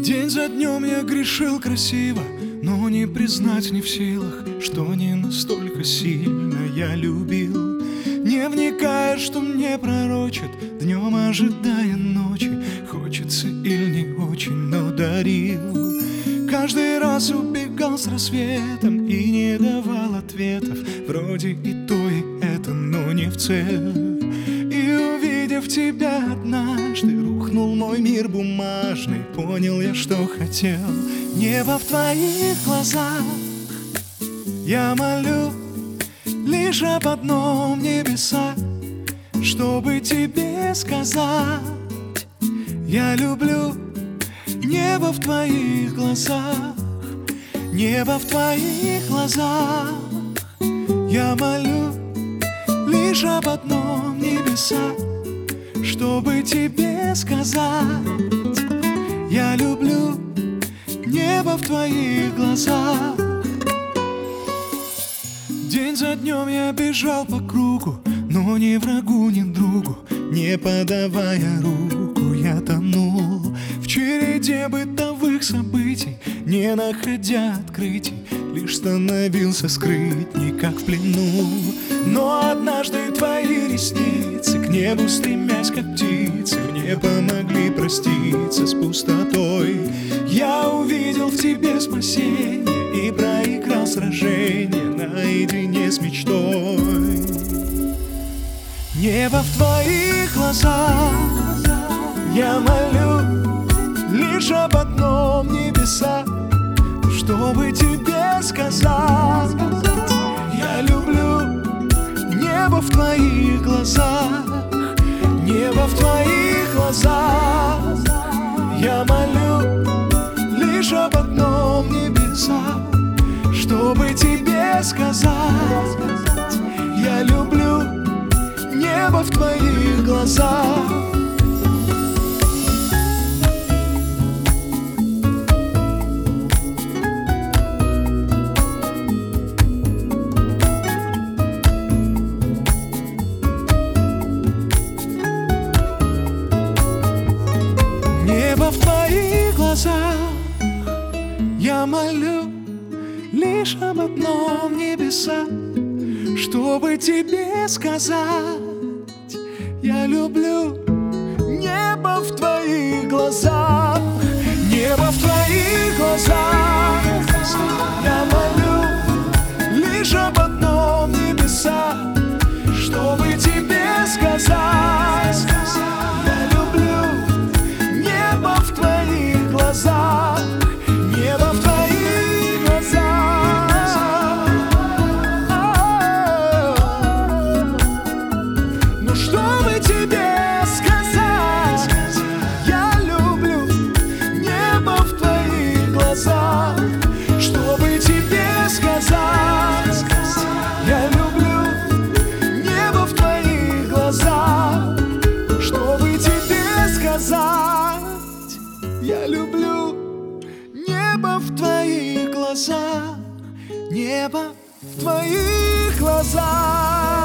День за днем я грешил красиво, но не признать не в силах, что не настолько сильно я любил. Не вникая, что мне пророчат, днем ожидая ночи, хочется или не очень, но дарил. Каждый раз убегал с рассветом и не давал ответов, вроде и то, и это, но не в цель. И увидев тебя однажды, рухнул мой мир бумажный, понял я, что хотел. Небо в твоих глазах я молю лишь об одном, небеса, чтобы тебе сказать: я люблю. Небо в твоих глазах, небо в твоих глазах, я молю лишь об одном, небеса, чтобы тебе сказать: я люблю. Небо в твоих глазах. День за днем я бежал по кругу, но ни врагу, ни другу не подавая руку, я тонул в череде бытовых событий, не находя открытий, лишь становился скрытней, как в плену. Но однажды твои ресницы, к небу стремясь, как птицы, мне помогли проститься с пустотой. Я увидел в тебе спасение и проиграл сражение наедине с мечтой. Небо в твоих глазах я молю лишь об одном, небеса, чтобы тебе сказать: я люблю. Небо в твоих глазах, небо в твоих глазах, я молю лишь об одном, небеса, чтобы тебе сказать: я люблю. Небо в твоих глазах. Небо в твоих глазах, я молю лишь об одном, небеса, чтобы тебе сказать: я люблю. Небо в твоих глазах, небо в твоих глазах, я молю лишь об одном, небеса, чтобы тебе сказать: я люблю. Небо в твоих глазах, небо в твоих глазах. Ну чтобы тебе сказать: я люблю. Небо в твоих глазах, чтобы тебе сказать: я люблю. Небо в твоих глазах, чтобы тебе сказать: я люблю. Небо в твоих глазах, небо в твоих глазах.